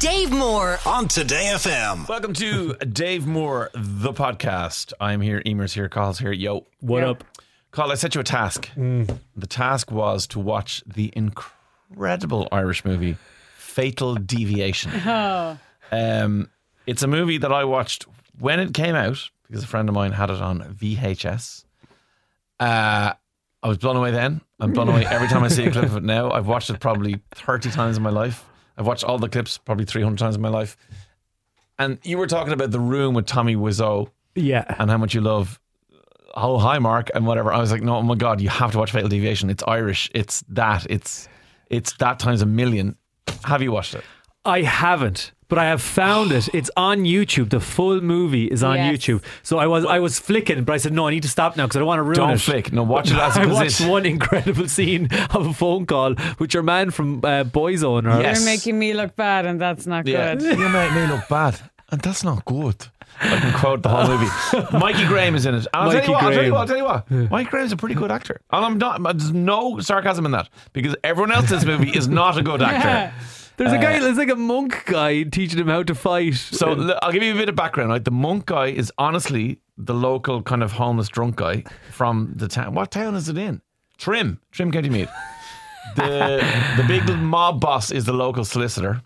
Dave Moore on Today FM. Welcome to Dave Moore, the podcast. I'm here, Emer's here, Carl's here. Yo. What up? Carl, I set you a task. The task was to watch the incredible Irish movie, Fatal Deviation. It's a movie that I watched when it came out, because a friend of mine had it on VHS. I was blown away then. I'm blown away every time I see a clip of it now. I've watched it probably 30 times in my life. I've watched all the clips probably 300 times in my life. And you were talking about The Room with Tommy Wiseau. Yeah. And how much you love Oh Hi Mark and whatever. I was like, no, oh my God, you have to watch Fatal Deviation. It's Irish. It's that times a million. Have you watched it? I haven't, but I have found it. It's on YouTube. The full movie is on YouTube. So I was flicking, but I said, no, I need to stop now because I don't want to ruin it. Don't flick. No, watch it as it I is. watched one incredible scene of a phone call with your man from Boyzone. Yes. You're making me look bad, and that's not good. You make me look bad, and that's not good. I can quote the whole movie. Mikey Graham is in it. And I'll tell you what. Mikey Graham's a pretty good actor. And there's no sarcasm in that, because everyone else in this movie is not a good actor. There's a guy, there's like a monk guy teaching him how to fight. So I'll give you a bit of background. Right? The monk guy is honestly the local kind of homeless drunk guy from the town. What town is it in? Trim County Meath. The big mob boss is the local solicitor.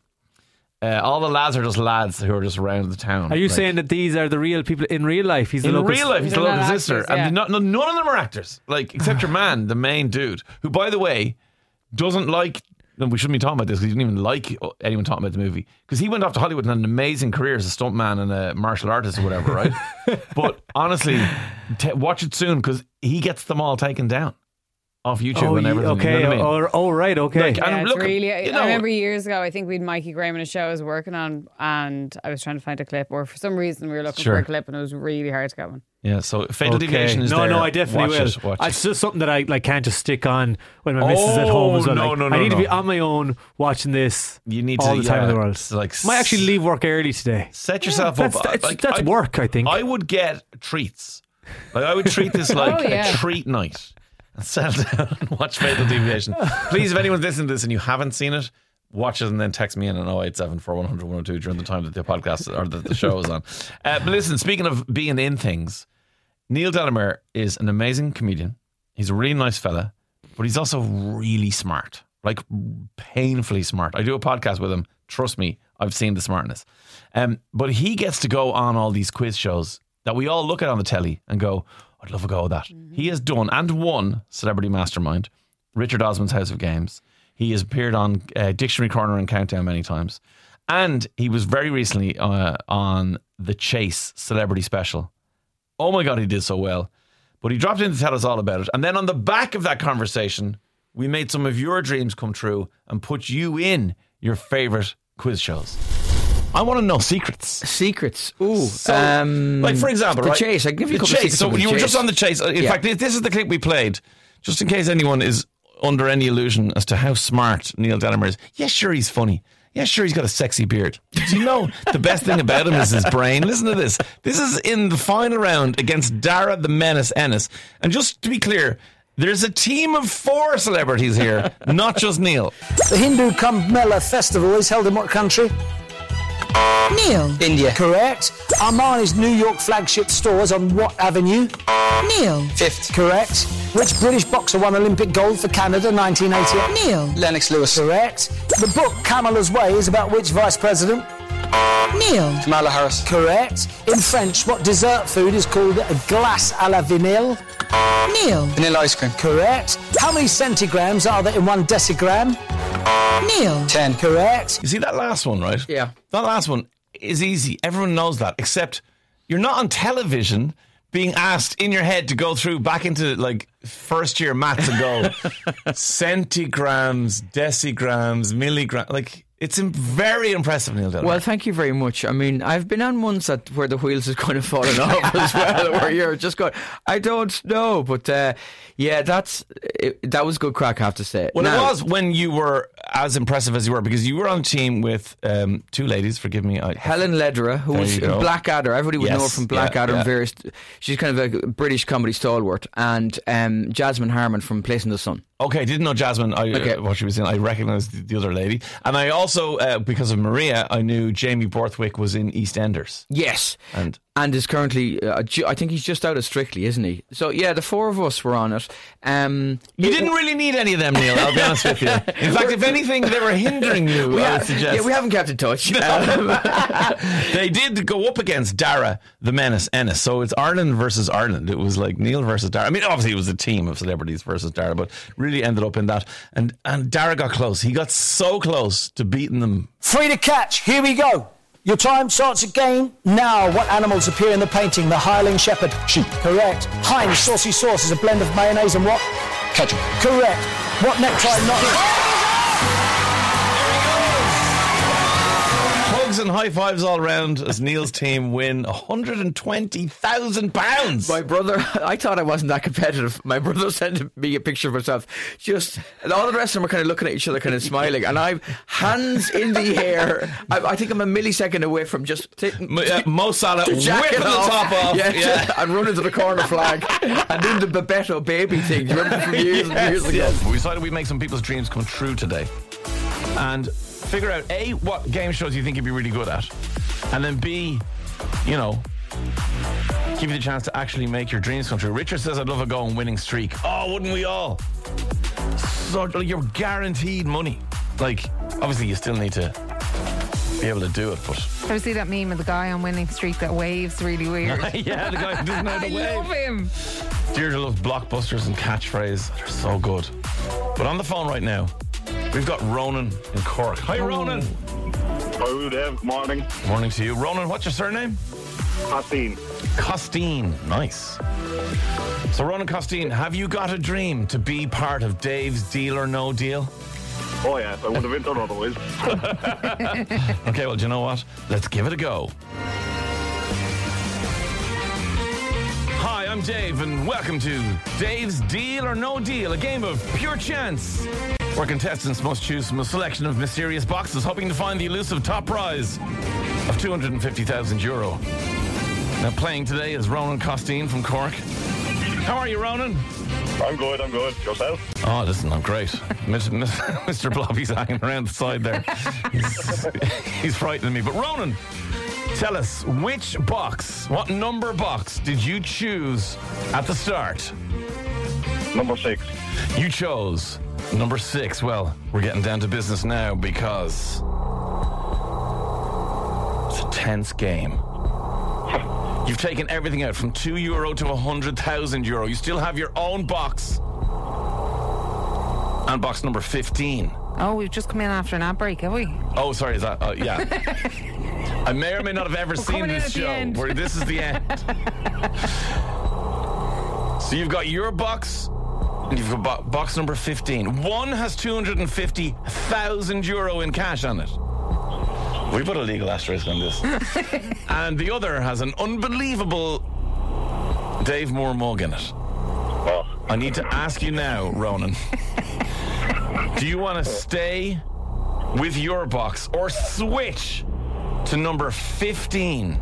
All the lads are just lads who are just around the town. Are you saying that these are the real people in real life? He's the local real life, he's the local solicitor. Yeah. And none of them are actors. Like, except your man, the main dude, who, by the way, doesn't like... No, we shouldn't be talking about this because he didn't even like anyone talking about the movie, because he went off to Hollywood and had an amazing career as a stuntman and a martial artist or whatever, right? But honestly, watch it soon, because he gets them all taken down off YouTube and everything. Okay, you know what I mean? right, okay. Like, Yeah, and it's look, really. you know, I remember years ago, I think we had Mikey Graham in a show I was working on, and I was trying to find a clip, or for some reason we were looking for a clip, and it was really hard to get one. Yeah, so Fatal Deviation is there. No, I definitely watch will. It, watch it's just something that I can't just stick on when my missus is at home as well. No, I need to be on my own watching this You need all to, the time in the world. Like, Might actually leave work early today. set yourself up. That's work, I think. I would get treats. Like, I would treat this like a treat night and settle down and watch Fatal Deviation. Please, if anyone's listening to this and you haven't seen it, watch it and then text me in on 087 4100 102 during the time that the podcast or the show is on. But listen, speaking of being in things, Neil Delamere is an amazing comedian. He's a really nice fella, but he's also really smart, like painfully smart. I do a podcast with him. Trust me, I've seen the smartness. But he gets to go on all these quiz shows that we all look at on the telly and go, I'd love a go at that. Mm-hmm. He has done and won Celebrity Mastermind, Richard Osman's House of Games. He has appeared on Dictionary Corner and Countdown many times. And he was very recently on The Chase Celebrity Special. Oh my God, he did so well. But he dropped in to tell us all about it. And then on the back of that conversation, we made some of your dreams come true and put you in your favourite quiz shows. I want to know secrets. Ooh. So, like, for example, The right? Chase. I can give you a couple of secrets. So you were just on The Chase. In fact, this is the clip we played, just in case anyone is under any illusion as to how smart Neil Delamere is. Yeah, sure, he's funny. Yeah, sure, he's got a sexy beard. Do you know the best thing about him is his brain? Listen to this. This is in the final round against Dara the Menace Ennis. And just to be clear, there's a team of 4 celebrities here, not just Neil. The Hindu Kumbh Mela festival is held in what country? Neil. India. Correct. Armani's New York flagship store is on what avenue? Neil. 5th. Correct. Which British boxer won Olympic gold for Canada 1988? Neil. Lennox Lewis. Correct. The book Kamala's Way is about which vice president? Neil. Kamala Harris. Correct. In French, what dessert food is called a glace à la vanille? Neil. Vanilla ice cream. Correct. How many centigrams are there in 1 decigram? Neil. 10. Correct. You see that last one, right? Yeah. That last one is easy. Everyone knows that, except you're not on television being asked in your head to go through back into like first year maths and go centigrams, decigrams, milligrams. Like, it's very impressive, Neil Delamere. Well, thank you very much. I mean, I've been on ones where the wheels has kind of fallen off as well, where you're just going, I don't know, but yeah, that was good crack, I have to say. Well, now, it was when you were as impressive as you were, because you were on a team with 2 ladies, forgive me. Helen Lederer, who was in Blackadder. Everybody would know her from Blackadder and various. She's kind of a British comedy stalwart. And Jasmine Harmon from Place in the Sun. Okay, didn't know Jasmine. What she was in. I recognised the other lady, and I also also, because of Maria, I knew Jamie Borthwick was in EastEnders. Yes. And is currently, I think he's just out of Strictly, isn't he? So, yeah, the four of us were on it. You didn't really need any of them, Neil, I'll be honest with you. In fact, if anything, they were hindering you, I would suggest. Yeah, we haven't kept in touch. They did go up against Dara, the Menace Ennis. So it's Ireland versus Ireland. It was like Neil versus Dara. I mean, obviously it was a team of celebrities versus Dara, but really ended up in that. And Dara got close. He got so close to beating them. Free to catch. Here we go. Your time starts again now. What animals appear in the painting? The Hireling Shepherd. Sheep. Correct. Heinz saucy sauce is a blend of mayonnaise and what? Ketchup. Correct. What necktie not... Hugs and high fives all round as Neil's team win £120,000. My brother, I thought I wasn't that competitive. My brother sent me a picture of himself. And all the rest of them were kind of looking at each other, kind of smiling. And I've hands in the air. I think I'm a millisecond away from just Mo Salah whipping the top off. Yeah. And running to the corner flag and doing the Bebeto baby thing. Do you remember from years and years ago? Yes. We decided we'd make some people's dreams come true today. And figure out A, what game shows you think you'd be really good at, and then B, give you the chance to actually make your dreams come true. Richard says, I'd love a go on winning streak. Oh, wouldn't we all? So you're guaranteed money. Like, obviously you still need to be able to do it, but ever see that meme of the guy on winning streak that waves really weird? Yeah, the guy who doesn't know how to wave. I love him. Deirdre loves blockbusters and catchphrases. They're so good. But on the phone right now, we've got Ronan in Cork. Hi, Ronan. Hello, Dave. Good morning. Morning to you. Ronan, what's your surname? Costine. Costine. Nice. So, Ronan Costine, have you got a dream to be part of Dave's Deal or No Deal? Oh, yes. I would have been done otherwise. Okay, well, do you know what? Let's give it a go. Hi, I'm Dave, and welcome to Dave's Deal or No Deal, a game of pure chance, where contestants must choose from a selection of mysterious boxes, hoping to find the elusive top prize of €250,000. Now, playing today is Ronan Costine from Cork. How are you, Ronan? I'm good. Yourself? Oh, listen, I'm great. Mr. Blobby's hanging around the side there. He's frightening me. But Ronan, tell us, what number box did you choose at the start? Number 6. You chose number 6. Well, we're getting down to business now because it's a tense game. You've taken everything out from €2 to €100,000. You still have your own box. And box number 15. Oh, we've just come in after an ad break, have we? Oh, sorry, is that? Yeah. I may or may not have ever seen this show where this is the end. So you've got your box and you've got box number 15. One has €250,000 in cash on it. We put a legal asterisk on this. And the other has an unbelievable Dave Moore mug in it. Oh. I need to ask you now, Ronan. Do you want to stay with your box or switch to number 15?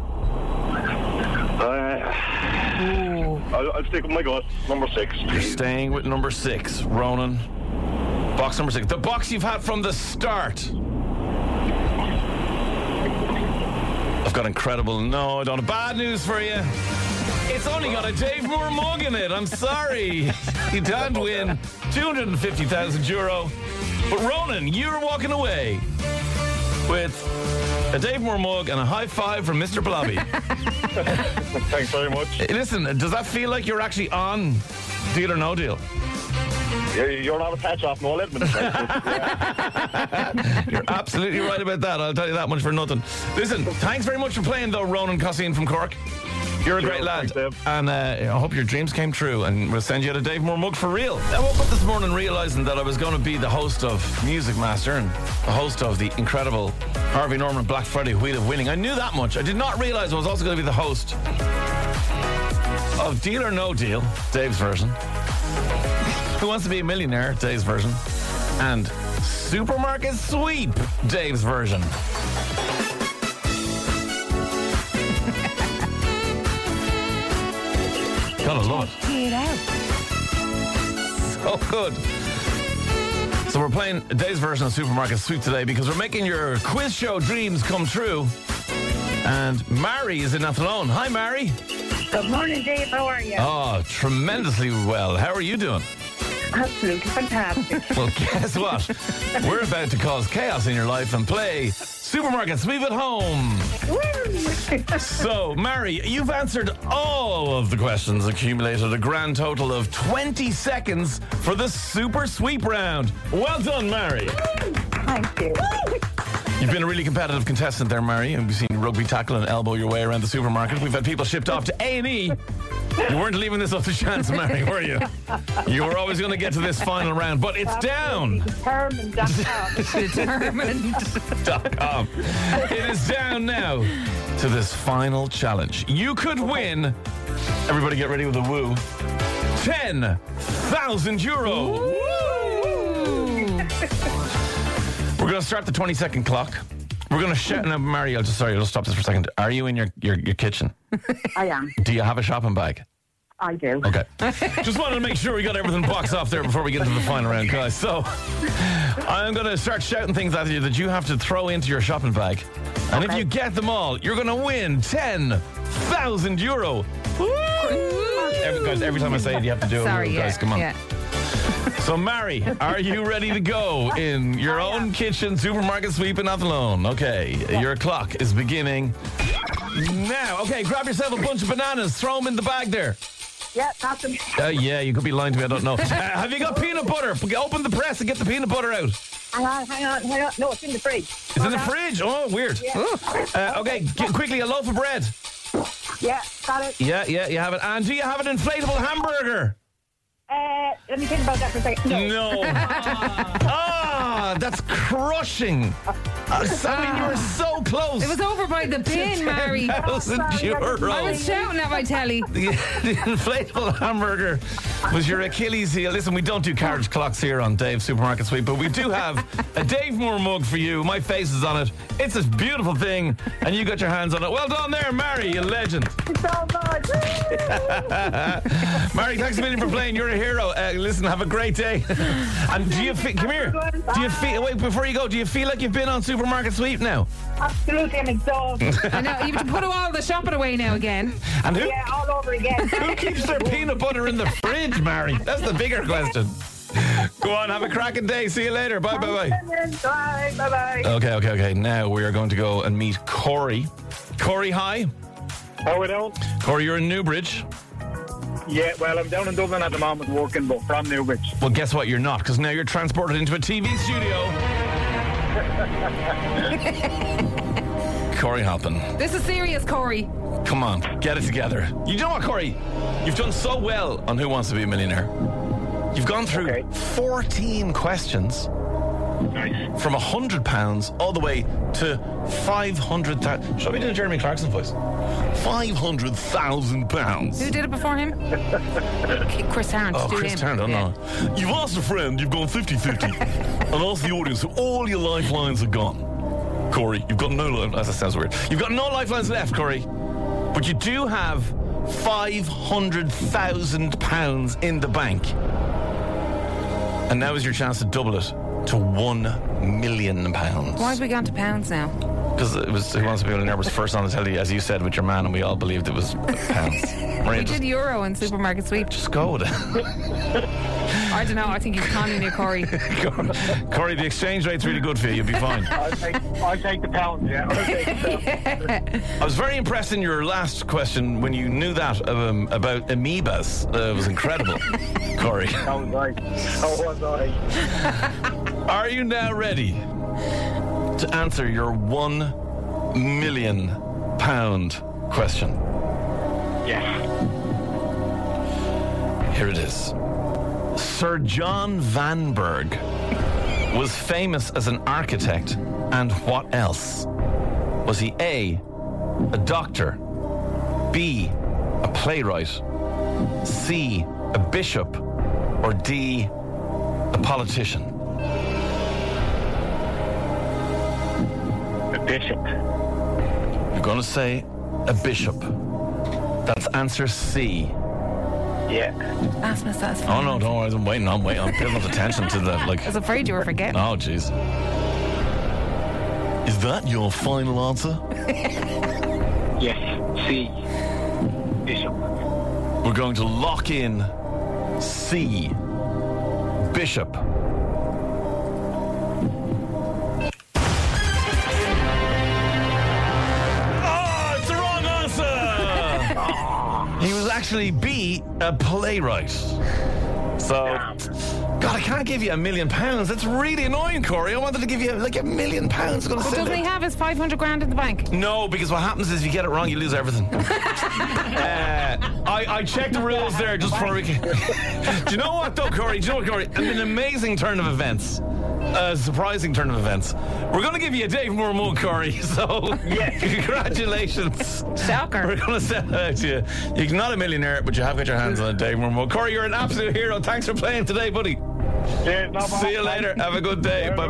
I'll stick with my gut. Number 6. You're staying with number 6, Ronan. Box number 6. The box you've had from the start. I've got incredible... No, I don't have bad news for you. It's only got a Dave Moore mug in it. I'm sorry. You can't win €250,000. But Ronan, you're walking away with a Dave Moore mug and a high five from Mr. Blobby. Thanks very much. Listen, does that feel like you're actually on Deal or No Deal? You're not a patch off Noel Edmonds. You're absolutely right about that. I'll tell you that much for nothing. Listen, thanks very much for playing, though, Ronan Costine from Cork. You're a great lad. Thanks, and I hope your dreams came true, and we'll send you out a Dave Moore mug for real. I woke up this morning realising that I was going to be the host of Music Master and the host of the incredible Harvey Norman Black Friday Wheel of Winning. I knew that much. I did not realise I was also going to be the host of Deal or No Deal, Dave's version. Who Wants to Be a Millionaire, Dave's version. And Supermarket Sweep, Dave's version. Gotta love it. So good. So we're playing Dave's version of Supermarket Sweep today because we're making your quiz show dreams come true. And Mary is in Athlone. Hi, Mary. Good morning, Dave. How are you? Oh, tremendously well. How are you doing? Absolutely fantastic. Well, guess what? We're about to cause chaos in your life and play Supermarket Sweep at Home. So, Mary, you've answered all of the questions, accumulated a grand total of 20 seconds for the Super Sweep round. Well done, Mary. Thank you. You've been a really competitive contestant there, Mary, and we've seen rugby tackle and elbow your way around the supermarket. We've had people shipped off to A&E. You weren't leaving this up to chance, Mary, were you? You were always going to get to this final round, but it's down. Determined.com. It is down now to this final challenge. You could win, everybody get ready with a woo, €10,000. We're going to start the 20-second clock. We're going to shout. Now, Mary, I'll just stop this for a second. Are you in your kitchen? I am. Do you have a shopping bag? I do. Okay. Just wanted to make sure we got everything boxed off there before we get into the final round, guys. So, I'm going to start shouting things at you that you have to throw into your shopping bag. And if you get them all, you're going to win €10,000. Guys, every time I say it, you have to do it. Sorry, guys, come on. Yeah. So, Mary, are you ready to go in your own kitchen supermarket sweep in Athlone? Okay, your clock is beginning now. Okay, grab yourself a bunch of bananas, throw them in the bag there. Yeah, that's them. Yeah, you could be lying to me, I don't know. Have you got peanut butter? Open the press and get the peanut butter out. Hang on. No, it's in the fridge. It's in the fridge? Oh, weird. Yeah. Okay, quickly, a loaf of bread. Yeah, got it. Yeah, you have it. And do you have an inflatable hamburger? Let me think about that for a second. No. That's crushing. Sammy, you were so close. It was over by the bin, Mary. €10,000. I was shouting at my telly. The inflatable hamburger was your Achilles heel. Listen, we don't do carriage clocks here on Dave's Supermarket Sweep, but we do have a Dave Moore mug for you. My face is on it. It's a beautiful thing, and you got your hands on it. Well done there, Mary, you legend. So much. Mary, thanks a million for playing. You're a hero. Listen, have a great day. And do you come here? Do you feel? Wait, before you go, do you feel like you've been on Supermarket Sweep now? Absolutely, I'm exhausted. I know, you have to put all the shopping away now again. And who? Yeah, all over again. Who keeps their peanut butter in the fridge, Mary? That's the bigger question. Go on, have a cracking day. See you later. Bye. Bye. Okay. Now we are going to go and meet Corey. Corey, hi. How are we doing? Corey, you're in Newbridge. Yeah, well, I'm down in Dublin at the moment working, but from Newbridge. Well, guess what? You're not, because now you're transported into a TV studio. Corey Halpin. This is serious, Corey. Come on, get it together. You know what, Corey? You've done so well on Who Wants to Be a Millionaire. You've gone through 14 questions. Nice. From £100 all the way to 500,000. Shall we do a Jeremy Clarkson voice? £500,000. Who did it before him? Chris Tarrant. Oh, Chris Tarrant, I don't know. You've asked a friend, you've gone 50-50. And asked the audience, so all your lifelines are gone. Corey, you've got no lifelines. That sounds weird. You've got no lifelines left, Corey. But you do have £500,000 in the bank. And now is your chance to double it to £1 million. Why have we gone to pounds now? Because it was Who Wants to Be a Millionaire was first on the telly, as you said, with your man, and we all believed it was pounds. We did euro and Supermarket Sweep. Just go with it. I don't know. I think he's conning you, Corey. Corey, the exchange rate's really good for you. You'll be fine. I'll take the pounds, yeah. I'll take the pounds. I was very impressed in your last question when you knew that about amoebas. It was incredible, Corey. How was I? Are you now ready to answer your £1 million question? Yeah. Here it is. Sir John Vanberg was famous as an architect, and what else? Was he A, a doctor, B, a playwright, C, a bishop, or D, a politician? A bishop. You're going to say a bishop. That's answer C. Yeah. Asthma satisfied. Oh no, don't worry. I'm waiting. I'm building up the tension to the like. I was afraid you were forgetting. Oh jeez. Is that your final answer? Yes. C. Bishop. We're going to lock in C. Bishop. Oh, it's the wrong answer. He was actually B, a playwright. So, God, I can't give you £1 million. That's really annoying, Corey. I wanted to give you like £1 million. But doesn't he have his 500 grand in the bank? No, because what happens is if you get it wrong, you lose everything. I checked the rules there just before we can. Do you know what, though, Corey? Do you know what, Corey? An amazing turn of events. A surprising turn of events. We're going to give you a Dave Moore mug, Corey. So, congratulations. Shocker. We're going to send it out to you. You're not a millionaire, but you have got your hands on a Dave Moore mug. Corey, you're an absolute hero. Thanks for playing today, buddy. See you later. Have a good day. Bye.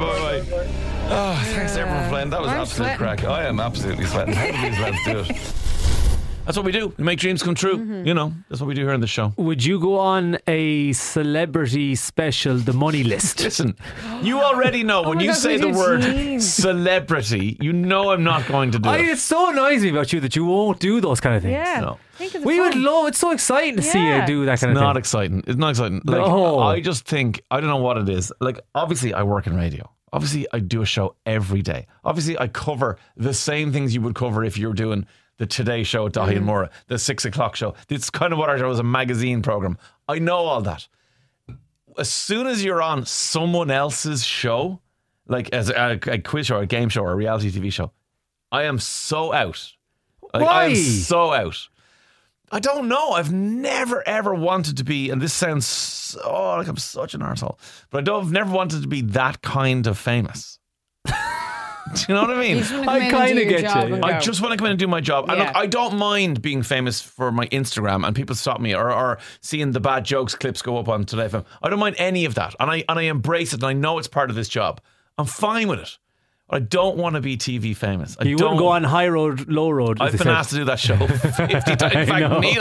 Oh, thanks everyone for playing. That was absolute crack. I am absolutely sweating. How do these lads do it? That's what we do. We make dreams come true. Mm-hmm. You know, that's what we do here on the show. Would you go on a celebrity special, The Money List? Listen, you already know when you say the word celebrity, you know I'm not going to do it. It so annoys me about you that you won't do those kind of things. Yeah. No. We would love. It's so exciting to see you do that kind of thing. Not exciting. It's not exciting. Like, No. I just think, I don't know what it is. Like, obviously, I work in radio. Obviously, I do a show every day. Obviously, I cover the same things you would cover if you were doing the Today Show at Dahi and Mora, the 6 o'clock show. It's kind of what our show is, a magazine program. I know all that. As soon as you're on someone else's show, like as a quiz show, or a game show, or a reality TV show, I am so out. Like, Why? I am so out. I don't know. I've never ever wanted to be, and this sounds so like I'm such an arsehole, but I've never wanted to be that kind of famous. Do you know what I mean? I kind of get you. I just want to come in and do my job. And Yeah. look, I don't mind being famous for my Instagram and people stop me or seeing the bad jokes clips go up on Today FM. I don't mind any of that. And I embrace it and I know it's part of this job. I'm fine with it. I don't want to be TV famous. You wouldn't go on High Road, Low Road. I've been asked to do that show 50 times. In fact, Neil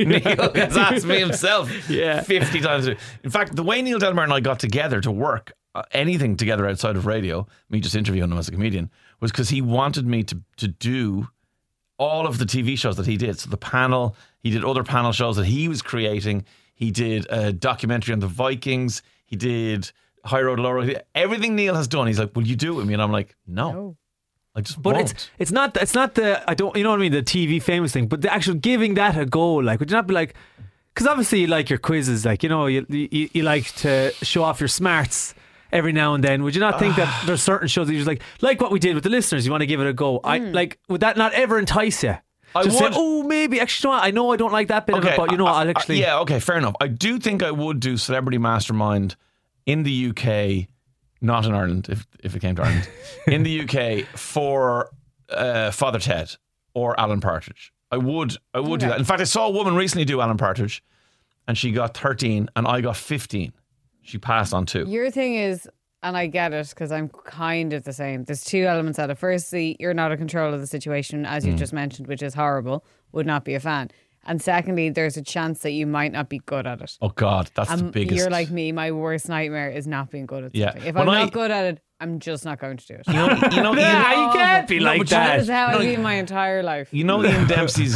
has asked me himself 50 times. In fact, the way Neil Delmar and I got together to work anything together outside of radio, me just interviewing him as a comedian, was because he wanted me to do all of the TV shows that he did. So the panel, he did other panel shows that he was creating. He did a documentary on the Vikings. He did High Road, Low Road. Everything Neil has done, he's like, will you do it with me? And I'm like, no. I just won't. It's not the, I don't, you know what I mean, the TV famous thing, but the actual giving that a go, like, would you not be like, because obviously you like your quizzes, like, you know, you like to show off your smarts every now and then. Would you not think that there's certain shows that you're just like what we did with the listeners, you want to give it a go? Would that not ever entice you? Just say, maybe, actually, you know, I know I don't like that bit of it, but you know what, I'll actually... Yeah, okay, fair enough. I do think I would do Celebrity Mastermind in the UK, not in Ireland, if it came to Ireland, in the UK for Father Ted or Alan Partridge. I would do that. In fact, I saw a woman recently do Alan Partridge and she got 13 and I got 15. She passed on 2. Your thing is, and I get it because I'm kind of the same. There's 2 elements at it. Firstly, you're not in control of the situation, as you just mentioned, which is horrible. Would not be a fan. And secondly, there's a chance that you might not be good at it. Oh God, that's the biggest. You're like me. My worst nightmare is not being good at something. If When I'm not good at it, I'm just not going to do it. You know, you can't be like that. That is how I've been my entire life. You know Ian Dempsey's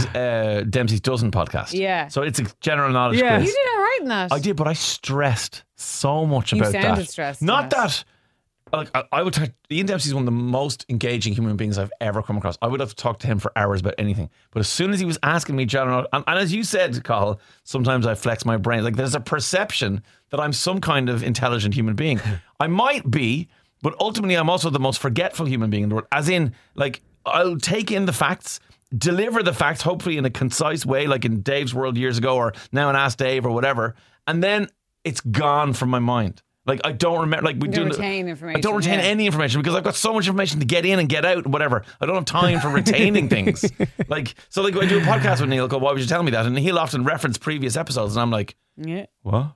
Dozen podcast? Yeah. So it's a general knowledge Yeah. quiz. You did all right in that. I did, but I stressed so much about that. You sounded stressed. Not that. Like I would talk, Ian Dempsey's one of the most engaging human beings I've ever come across. I would have talked to him for hours about anything. But as soon as he was asking me general, and as you said, Cathal, sometimes I flex my brain. Like there's a perception that I'm some kind of intelligent human being. I might be, but ultimately I'm also the most forgetful human being in the world. As in, like, I'll take in the facts, deliver the facts, hopefully in a concise way, like in Dave's World years ago, or now in Ask Dave or whatever, and then it's gone from my mind. Like, I don't remember, like, we don't retain information. I don't retain any information because I've got so much information to get in and get out and whatever. I don't have time for retaining things. Like, so like, I do a podcast with Neil, go, why would you tell me that? And he'll often reference previous episodes and I'm like, what?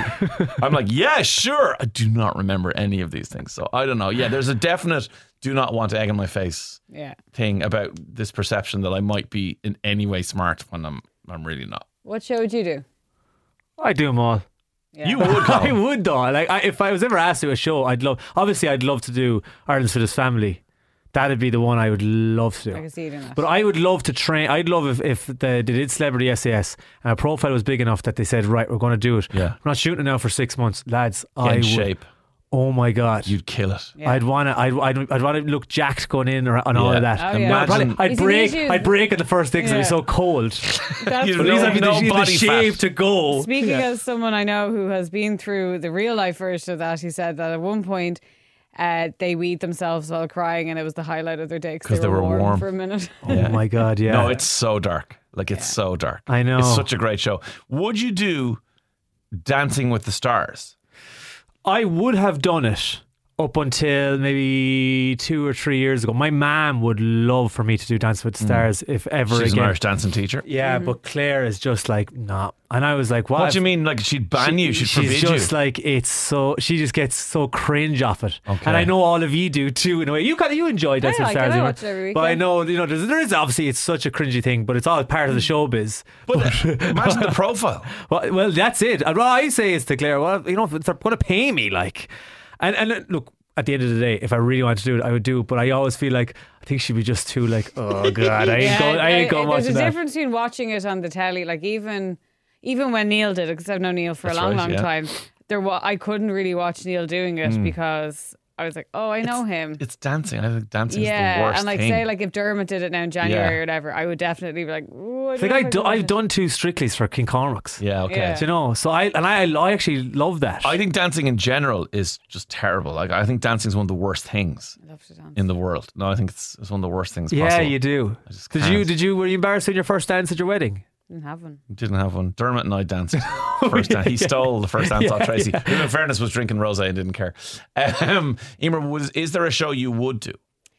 I'm like, yeah, sure. I do not remember any of these things. So I don't know. Yeah, there's a definite do not want egg in my face thing about this perception that I might be in any way smart when I'm really not. What show would you do? I'd do them all. Yeah. You would, I Colin. would though. Like if I was ever asked to do a show, I'd love to do Ireland's Fittest Family. That'd be the one I would love to do. I can see you doing that. But I would love to train. I'd love if they did Celebrity SAS and a profile was big enough that they said, right, we're going to do it. Yeah. I'm not shooting it now for 6 months, lads. Get in shape. Oh my God. You'd kill it. Yeah. I'd want to look jacked going in and all Yeah. of that. Oh, yeah. Imagine- I'd You see, break. the issue- I'd break at the first thing because it'd be Yeah. so cold. That's You'd But at least no- I'd be no the body shape fat. to go. Speaking as someone I know who has been through the real life version of that, he said that at one point they weed themselves while crying, and it was the highlight of their day because they were warm for a minute. Oh my God, yeah. No, it's so dark. Like, it's so dark. I know. It's such a great show. Would you do Dancing with the Stars? I would have done it up until maybe 2 or 3 years ago. My mum would love for me to do Dance with the Stars if ever She's again. an Irish dancing teacher. Yeah, but Claire is just like, nah. And I was like, what? What do you mean? Like, she'd ban you? She'd forbid She's just like, it's so, she just gets so cringe off it. Okay. And I know all of you do too in a way. You enjoy Dance with the like it. Stars. I you know. watch it every But I weekend. know, there is obviously, it's such a cringy thing, but it's all part of the showbiz. But imagine the profile. Well, that's it. And what I say is to Claire, well, if they're going to pay me, like, and look, at the end of the day, if I really wanted to do it, I would do it. But I always feel like I think she'd be just too like, oh God, I ain't going There's watching a that. difference between watching it on the telly, like even when Neil did it, because I've known Neil for That's a long, right, long yeah. time. I couldn't really watch Neil doing it because I was like, oh, I know him. It's dancing. I think dancing is the Yeah, worst and like thing. say like if Dermot did it now in January Yeah. or whatever, I would definitely be like, oh, I Like I've done 2 Strictlys for King Cormac's. yeah, okay. Yeah. Do you know? So I actually love that. I think dancing in general is just terrible. Like, I think dancing is one of the worst things I love to dance. in the world. No, I think it's one of the worst things yeah, possible. you do. just Were can't. you embarrassed in your first dance at your wedding? Didn't have one. Didn't have one. Dermot and I danced first dance. He stole the first dance off Tracy. Who, in fairness, was drinking rosé and didn't care. Emer, is there a show you would do?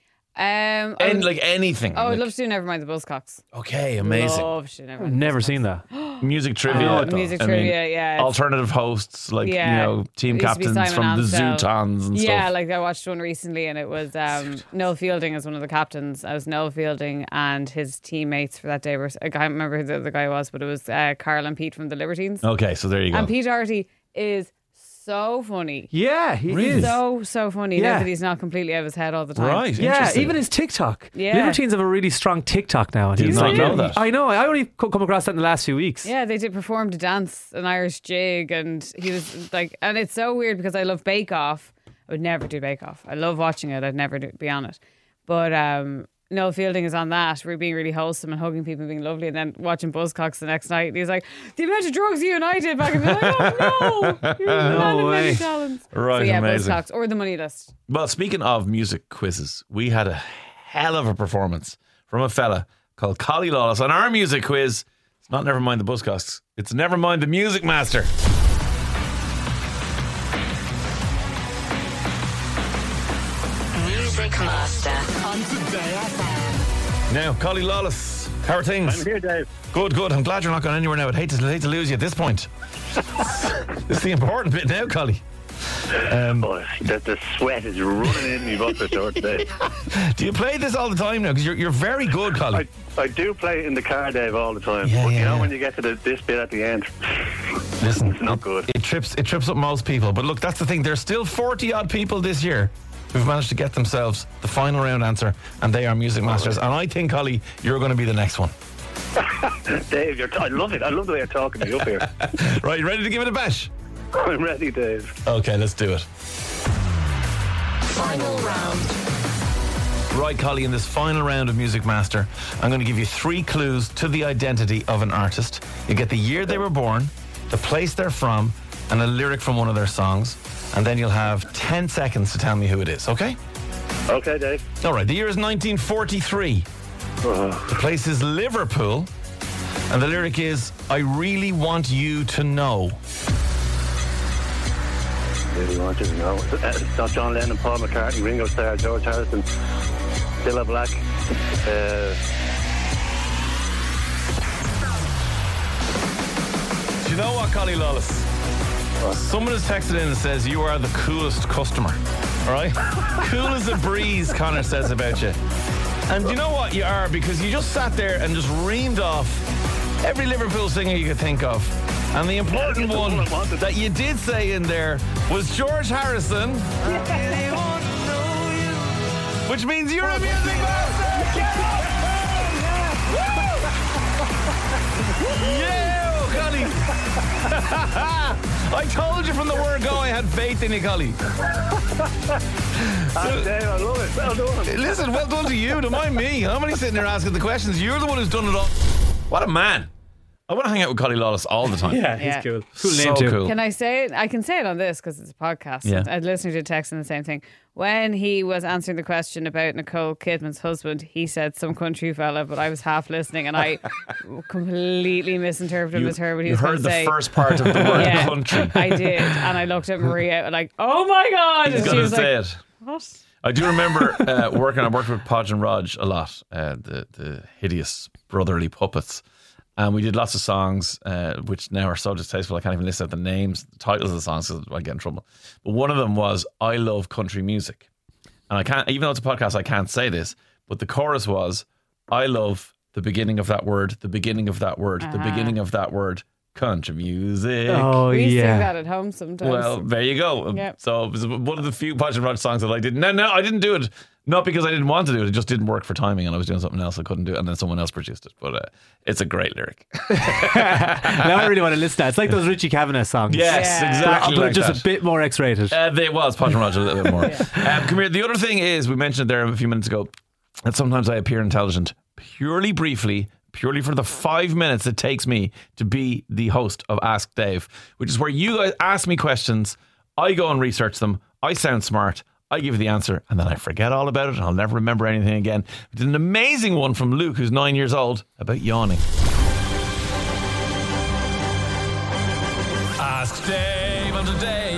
And like anything? Oh, I'd like, love to do Nevermind the Buzzcocks. Okay, amazing. Love to do Nevermind I've the never Buzzcocks. seen that. Music trivia. Oh, music trivia, yeah. It's- Alternative hosts, like, Yeah. team It used to be captains Simon from the Amstel. Zootons and Yeah, stuff. like I watched one recently and it was Noel Fielding as one of the captains. I was Noel Fielding and his teammates for that day were, I can't remember who the other guy was, but it was Carl and Pete from the Libertines. Okay, so there you go. And Pete Doherty is so funny. Yeah, he Really? is. So funny. Yeah. Now that he's not completely out of his head all the time. Right, Yeah, interesting. even his TikTok. Yeah. Libertines have a really strong TikTok now. And Did he's not like, know that. I know. I only come across that in the last few weeks. Yeah, they did perform to dance an Irish jig, and he was like, and it's so weird because I love Bake Off. I would never do Bake Off. I love watching it. I'd never be on it. But Noel Fielding is on that. We're being really wholesome and hugging people and being lovely, and then watching Buzzcocks the next night. And he's like, the amount of drugs you and I did back in the day. Oh no, you're a man of many way. talents. Right, so yeah, amazing. Buzzcocks or the Money List. Well, speaking of music quizzes, we had a hell of a performance from a fella called Collie Lawless on our music quiz. It's not Nevermind the Buzzcocks. It's Nevermind the Music Master. Music Master. Now, Collie Lawless, how are things? I'm here, Dave. Good. I'm glad you're not going anywhere now. I'd hate to lose you at this point. It's the important bit now, Collie. The sweat is running in me butt door today. Do you play this all the time now? Because you're very good, Collie. I do play it in the car, Dave, all the time. Yeah, but you yeah, know yeah. when you get to this bit at the end, Listen, it's not good. It trips up most people. But look, that's the thing. There's still 40 odd people this year who've managed to get themselves the final round answer, and they are music masters. And I think, Collie, you're going to be the next one. Dave, I love it. I love the way you're talking to me up here. Right, you ready to give it a bash? I'm ready, Dave. Okay, let's do it. Final round. Right, Collie, in this final round of Music Master, I'm going to give you 3 clues to the identity of an artist. You get the year they were born, the place they're from, and a lyric from one of their songs. And then you'll have 10 seconds to tell me who it is, okay? Okay, Dave. All right, the year is 1943. The place is Liverpool. And the lyric is, I really want you to know. Really want you to know. It's not John Lennon, Paul McCartney, Ringo Starr, George Harrison, Cilla Black. Do you know what, Collie Lawless? Someone has texted in and says you are the coolest customer. All right? Cool as a breeze, Connor says about you. And you know what you are, because you just sat there and just reamed off every Liverpool singer you could think of. And the important one that you did say in there was George Harrison. Which means you're a music master. Get up! Yeah, Collie. I told you from the word go I had faith in you, Collie. Dave, I love it. Well done. Listen, well done to you. Don't mind me. I'm only sitting there asking the questions. You're the one who's done it all. What a man. I want to hang out with Collie Lawless all the time. Yeah, Yeah. he's cool. Cool So name too. cool. Can I say it? I can say it on this because it's a podcast. Yeah. I listened to text and the same thing. When he was answering the question about Nicole Kidman's husband, he said some country fella, but I was half listening and I completely misinterpreted him as her. But he You was going heard to the say, first part of the word Yeah, country. I did, and I looked at Maria like, "Oh my god!" He's and she going to was say like, it. "What?" I do remember I worked with Podge and Rog a lot, the hideous brotherly puppets. And we did lots of songs, which now are so distasteful I can't even list out the names, the titles of the songs, because I get in trouble. But one of them was I Love Country Music. And I can't, even though it's a podcast, I can't say this, but the chorus was I love the beginning of that word, the beginning of that word, the beginning of that word, country music. Oh, We sing yeah. that at home sometimes. Well, there you go. Yep. So it was one of the few Podge and Rog songs that I didn't. No, I didn't do it. Not because I didn't want to do it. It just didn't work for timing, and I was doing something else. I couldn't do it, and then someone else produced it. But it's a great lyric. Now I really want to listen to that. It's like those Richie Kavanagh songs. Yes, Yeah. exactly. But like just that. a bit more X-rated. It was Podge and Rog a little bit more. Come here. The other thing is, we mentioned it there a few minutes ago, that sometimes I appear intelligent purely briefly, purely for the 5 minutes it takes me to be the host of Ask Dave, which is where you guys ask me questions, I go and research them, I sound smart, I give you the answer, and then I forget all about it and I'll never remember anything again. We did an amazing one from Luke, who's 9 years old, about yawning. Ask Dave on Today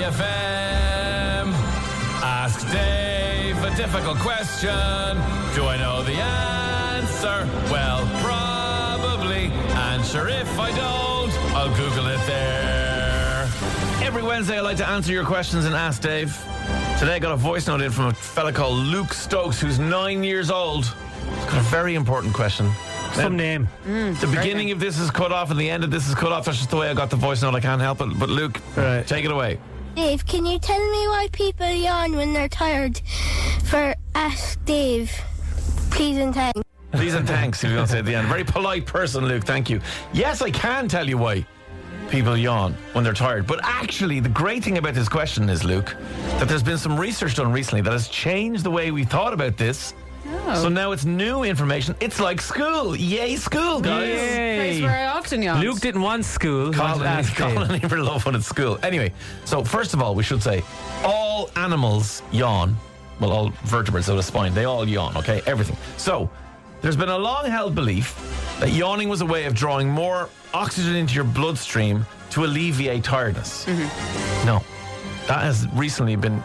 FM. Ask Dave a difficult question. Do I know the answer? Well, probably. And sure, if I don't, I'll Google it there. Every Wednesday I like to answer your questions and Ask Dave. Today I got a voice note in from a fella called Luke Stokes, who's 9 years old. He's got a very important question. Some name. The beginning of this is cut off and the end of this is cut off. That's just the way I got the voice note. I can't help it. But Luke, Right. take it away. Dave, can you tell me why people yawn when they're tired? For Ask Dave, please and thanks. Please and thanks, you're going to say at the end. Very polite person, Luke. Thank you. Yes, I can tell you why people yawn when they're tired. But actually, the great thing about this question is, Luke, that there's been some research done recently that has changed the way we thought about this. So now it's new information. It's like school. Yay, school, guys. Place where I often yawn. Luke didn't want school. Colin and Emer love when it's school. Anyway, so first of all, we should say all animals yawn. Well, all vertebrates with a spine, they all yawn, okay? Everything. So there's been a long-held belief that yawning was a way of drawing more oxygen into your bloodstream to alleviate tiredness. No, that has recently been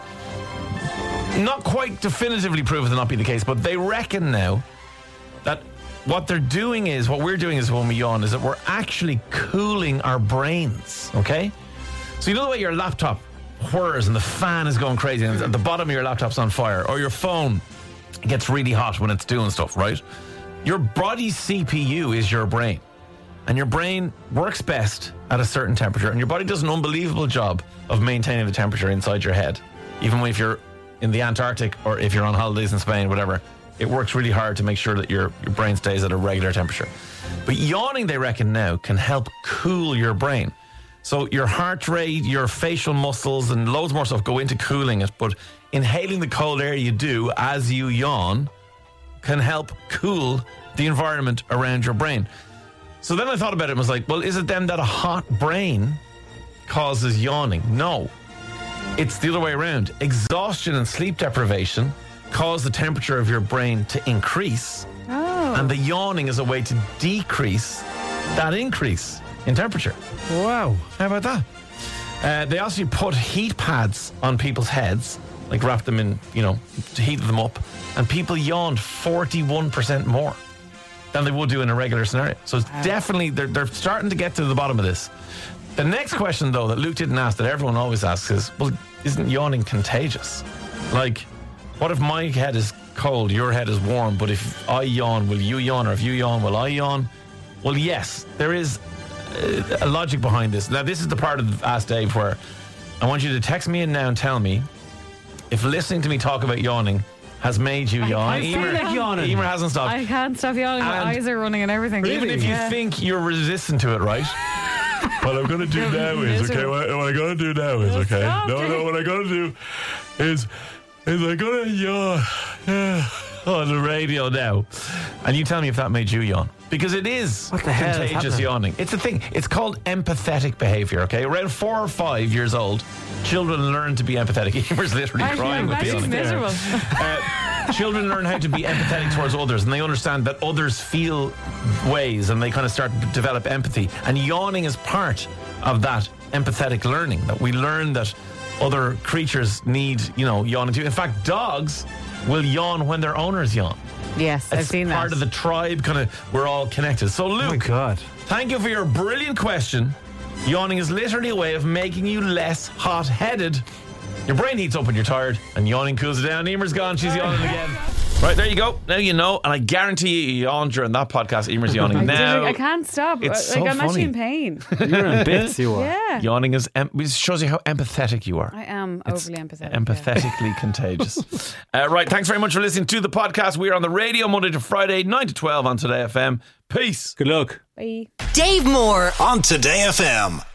not quite definitively proven to not be the case, but they reckon now that what we're doing is when we yawn is that we're actually cooling our brains, okay? So you know the way your laptop whirs and the fan is going crazy and at the bottom of your laptop's on fire, or your phone gets really hot when it's doing stuff, right? Your body's CPU is your brain. And your brain works best at a certain temperature, and your body does an unbelievable job of maintaining the temperature inside your head. Even if you're in the Antarctic or if you're on holidays in Spain, whatever, it works really hard to make sure that your brain stays at a regular temperature. But yawning, they reckon now, can help cool your brain. So your heart rate, your facial muscles, and loads more stuff go into cooling it. But inhaling the cold air you do as you yawn can help cool the environment around your brain. So then I thought about it and was like, well, is it then that a hot brain causes yawning? No. It's the other way around. Exhaustion and sleep deprivation cause the temperature of your brain to increase. Oh. And the yawning is a way to decrease that increase in temperature. Wow. How about that? They also put heat pads on people's heads, like wrap them in, to heat them up. And people yawned 41% more than they would do in a regular scenario. So it's definitely, they're starting to get to the bottom of this. The next question, though, that Luke didn't ask, that everyone always asks is, well, isn't yawning contagious? Like, what if my head is cold, your head is warm, but if I yawn, will you yawn? Or if you yawn, will I yawn? Well, yes, there is a logic behind this. Now, this is the part of Ask Dave where I want you to text me in now and tell me if listening to me talk about yawning has made you yawn. I feel like yawning. Emer hasn't stopped. I can't stop yawning. My And eyes are running and everything. Even if you think you're resistant to it, right? What I'm going to do now is, okay, what I'm going to do now is, okay. No, what I'm going to do is I'm going to yawn on the radio now. And you tell me if that made you yawn. Because it is What the hell is contagious happening? yawning. It's a thing. It's called empathetic behavior, okay? Around 4 or 5 years old, children learn to be empathetic. Emer's literally crying with the She's yawning. miserable. Children learn how to be empathetic towards others, and they understand that others feel ways, and they kind of start to develop empathy. And yawning is part of that empathetic learning, that we learn that other creatures need, yawning too. In fact, dogs will yawn when their owners yawn. Yes, I've seen that. Part of the tribe, kind of, we're all connected. So, Luke, Oh my God. thank you for your brilliant question. Yawning is literally a way of making you less hot-headed. Your brain heats up when you're tired, and yawning cools it down. Emer's gone, she's yawning again. Right, there you go. Now you know, and I guarantee you yawned during that podcast. Emer's yawning now. I can't stop. It's I'm so actually funny. in pain. You're in bits, you are. Yeah. Yawning is it shows you how empathetic you are. I am overly empathetic. Empathetically contagious. Right, thanks very much for listening to the podcast. We are on the radio Monday to Friday, 9 to 12 on Today FM. Peace. Good luck. Bye. Dave Moore on Today FM.